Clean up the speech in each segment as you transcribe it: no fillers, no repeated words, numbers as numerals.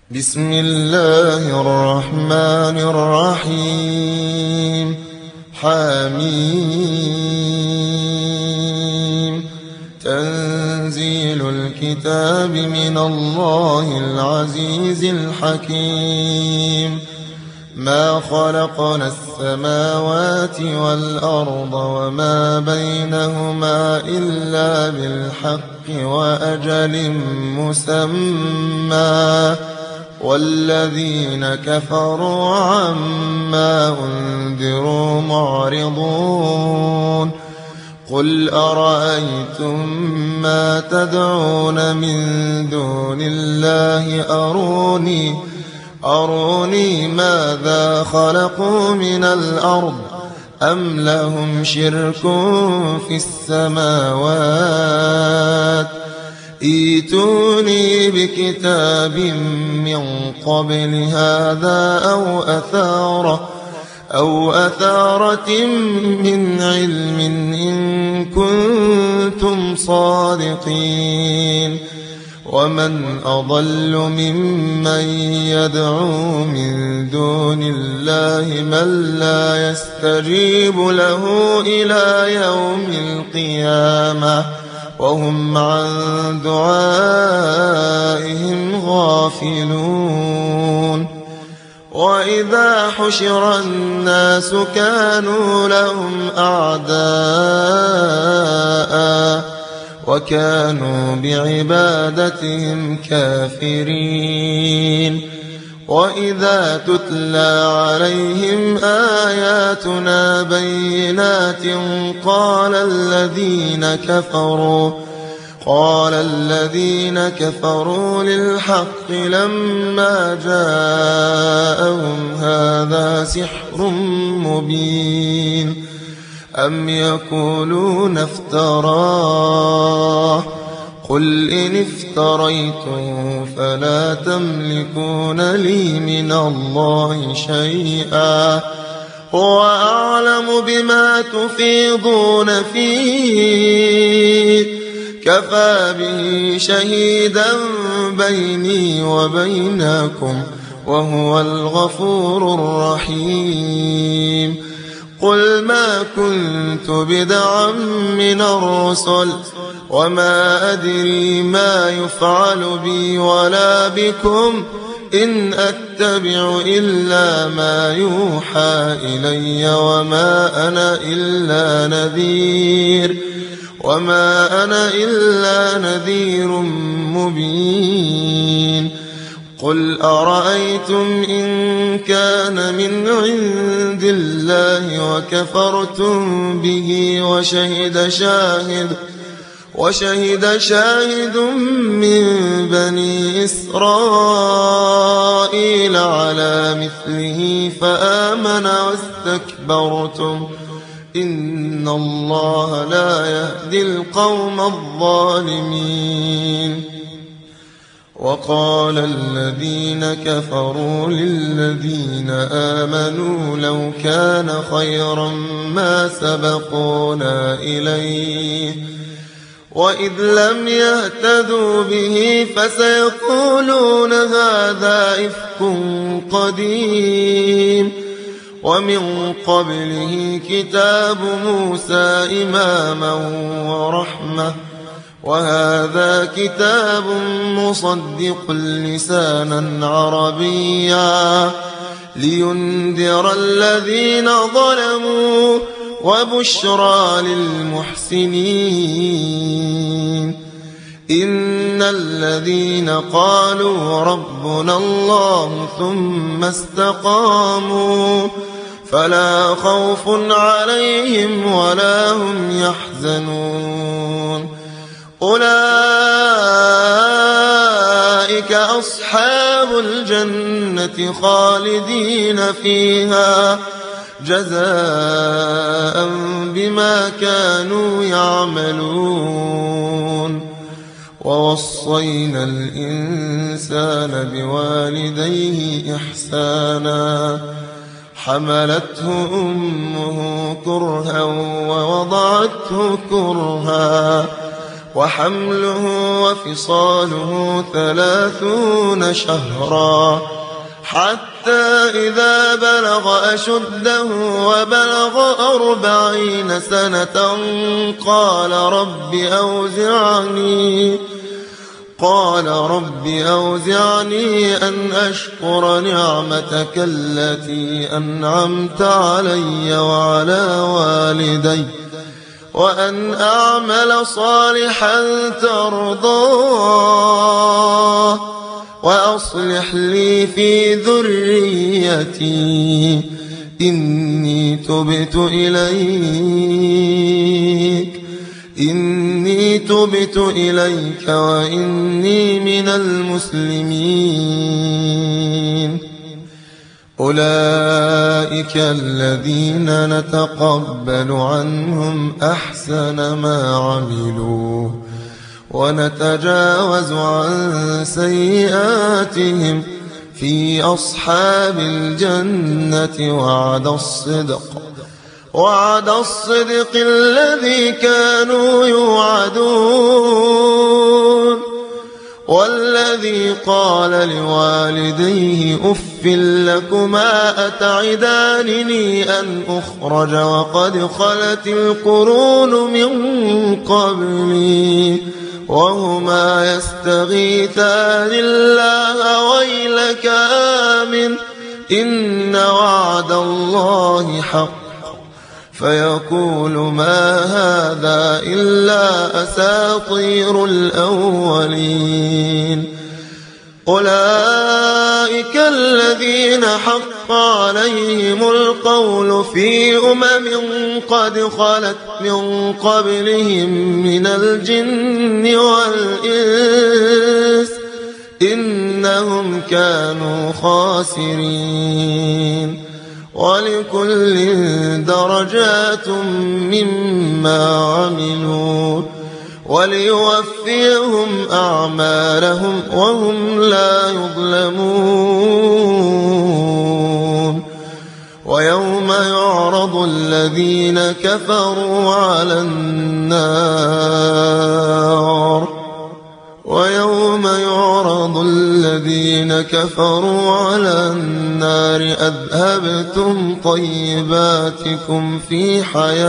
بسم الله الرحمن الرحيم. حميم. تنزيل الكتاب من الله العزيز الحكيم. ما خلقنا السماوات والأرض وما بينهما إلا بالحق وأجل مسمى، والذين كفروا عما أنذروا معرضون. قل أرأيتم ما تدعون من دون الله أروني ماذا خلقوا من الأرض أم لهم شرك في السماوات. ائتوني بكتاب من قبل هذا أو أثارة من علم إن كنتم صادقين. ومن أضل ممن يدعو من دون الله من لا يستجيب له إلى يوم القيامة وهم عن دعائهم غافلون. وإذا حشر الناس كانوا لهم أعداء وكانوا بعبادتهم كافرين. وإذا تتلى عليهم آياتنا بينات قال الذين كفروا للحق لما جاءهم هذا سحر مبين. أم يقولون افتراه قل إن افتريته فلا تملكون لي من الله شيئا هو أعلم بما تفيضون فيه كفى به شهيدا بيني وبينكم وهو الغفور الرحيم. قل ما كنت بدعا من الرسل وما أدري ما يفعل بي ولا بكم إن أتبع إلا ما يوحى إلي وما أنا إلا نذير مبين. قل أرأيتم إن كان من عند الله وكفرتم به وشهد شاهد من بني إسرائيل على مثله فآمن واستكبرتم إن الله لا يهدي القوم الظالمين. وقال الذين كفروا للذين آمنوا لو كان خيرا ما سبقونا إليه وإذ لم يهتدوا به فسيقولون هذا إفك قديم. ومن قبله كتاب موسى إماما ورحمة وهذا كتاب مصدق لسانا عربيا لينذر الذين ظلموا وبشرى للمحسنين. إن الذين قالوا ربنا الله ثم استقاموا فلا خوف عليهم ولا هم يحزنون. أولئك أصحاب الجنة خالدين فيها جزاء بما كانوا يعملون. ووصينا الإنسان بوالديه إحسانا حملته أمه كرها ووضعته كرها وحمله وفصاله 30 شهرا حتى إذا بلغ أشده وبلغ 40 سنة قال رب أوزعني أن أشكر نعمتك التي أنعمت علي وعلى والدي وأن أعمل صالحا ترضاه وأصلح لي في ذريتي إني تبت إليك وإني من المسلمين. أولئك الذين نتقبل عنهم أحسن ما عملوا ونتجاوز عن سيئاتهم في أصحاب الجنة وعد الصدق الذي كانوا يوعدون. والذي قال لوالديه أف لكما أتعدانني أن أخرج وقد خلت القرون من قبلي وهما يستغيثان الله ويلك آمن إن وعد الله حق فيقول ما هذا إلا أساطير الأولين. أولئك الذين حق عليهم القول في قد خلت من قبلهم من الجن والإنس إنهم كانوا خاسرين. ولكل درجات مما عملوا وليوفيهم أعمالهم وهم لا يظلمون. ويوم يعرض الذين كفروا على النار أذهبتم طيباتكم في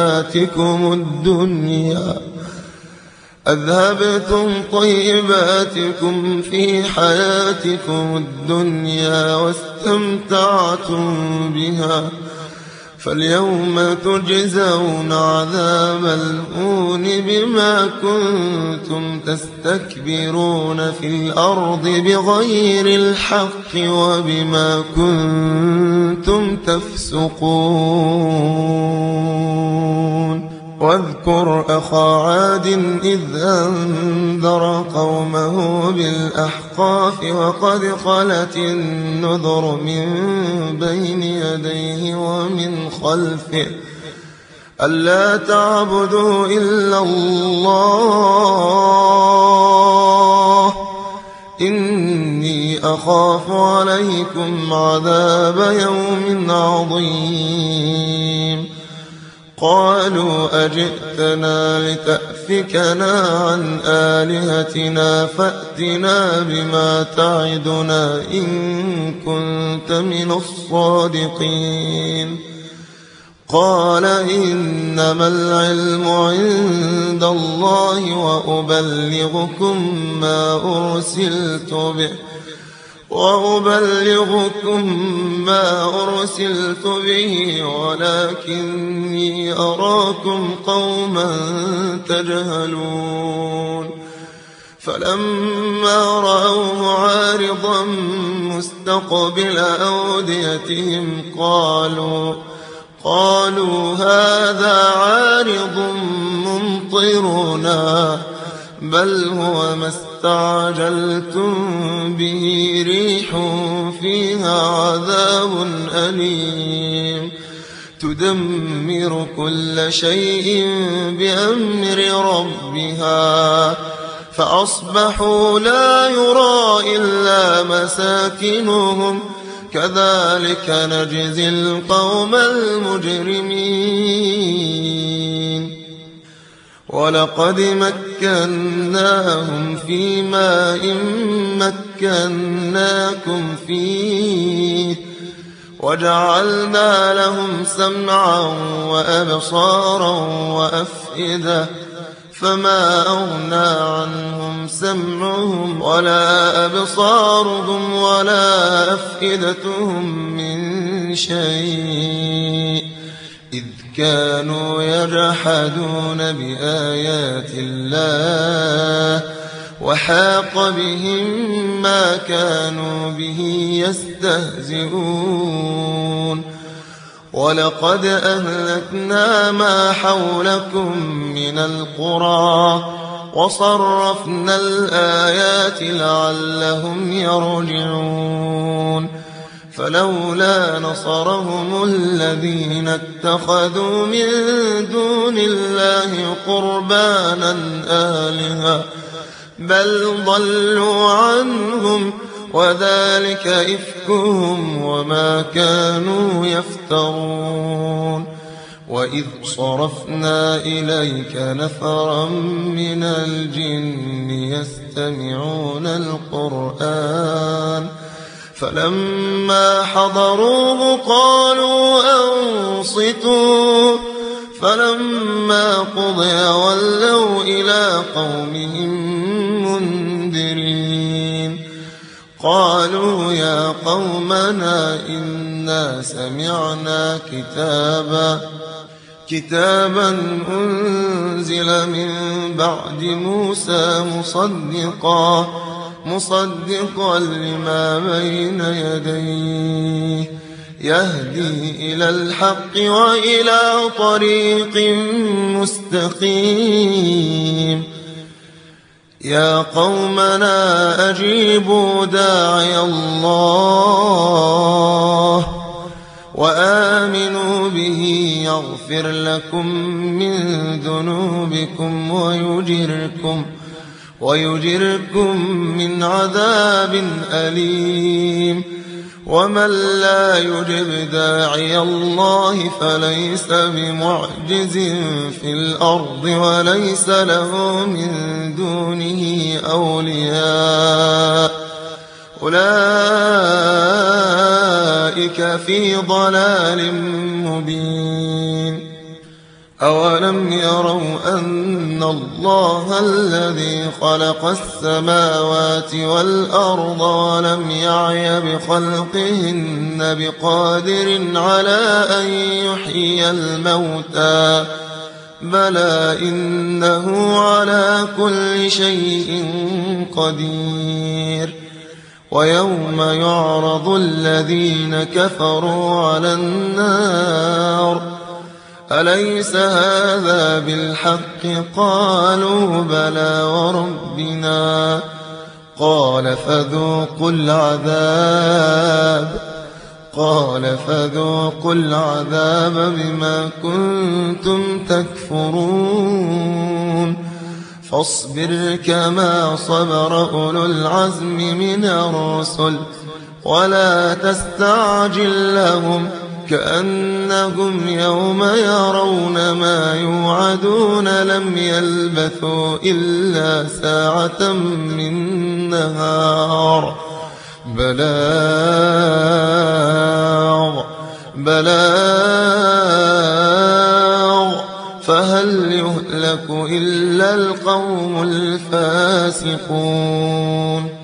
حياتكم الدنيا واستمتعتم بها فاليوم تجزون عذاب الهون بما كنتم تستكبرون في الأرض بغير الحق وبما كنتم تفسقون. واذكر أخا عاد إذ أنذر قومه بالأحقاف وقد خلت النذر من بين يديه ومن خلفه ألا تعبدوا إلا الله إني أخاف عليكم عذاب يوم عظيم. قالوا أجئتنا لتأفكنا عن آلهتنا فأتنا بما تعدنا إن كنت من الصادقين. قال إنما العلم عند الله وأبلغكم ما أرسلت به ولكني أراكم قوما تجهلون. فلما رأوه عارضا مستقبل أوديتهم قالوا هذا عارض ممطرنا بل هو ما استعجلتم به ريح فيها عذاب أليم تدمر كل شيء بأمر ربها فأصبحوا لا يرى إلا مساكنهم كذلك نجزي القوم المجرمين. ولقد مكناهم في ماء مكناكم فيه وجعلنا لهم سمعا وأبصارا وأفئدة فما أغنى عنهم سمعهم ولا أبصارهم ولا أفئدتهم من شيء إذ كانوا يجحدون بآيات الله وحاق بهم ما كانوا به يستهزئون ولقد أهلكنا ما حولكم من القرى وصرفنا الآيات لعلهم يرجعون فلولا نصرهم الذين اتخذوا من دون الله قربانا آلهة بل ضلوا عنهم وذلك إفكهم وما كانوا يفترون وإذ صرفنا إليك نفرا من الجن يستمعون القرآن فلما حضروه قالوا أنصتوا فلما قضي ولوا إلى قومهم منذرين قالوا يا قومنا إنا سمعنا كتابا أنزل من بعد موسى مصدقا لما بين يديه يهدي إلى الحق وإلى طريق مستقيم يا قومنا أجيبوا داعي الله وآمنوا به يغفر لكم من ذنوبكم ويجركم من عذاب أليم ومن لا يجب داعي الله فليس بمعجز في الأرض وليس له من دونه أولياء أولئك في ضلال مبين أولم يروا أن الله الذي خلق السماوات والأرض ولم يعي بخلقهن بقادر على أن يحيي الموتى بلى إنه على كل شيء قدير ويوم يعرض الذين كفروا على النار أليس هذا بالحق قالوا بلى وربنا قال فذوقوا العذاب بما كنتم تكفرون فاصبر كما صبر أولو العزم من الرسل ولا تستعجل لهم كأنهم يوم يرون ما يوعدون لم يلبثوا إلا ساعة من نهار بلاغ فهل يهلك إلا القوم الفاسقون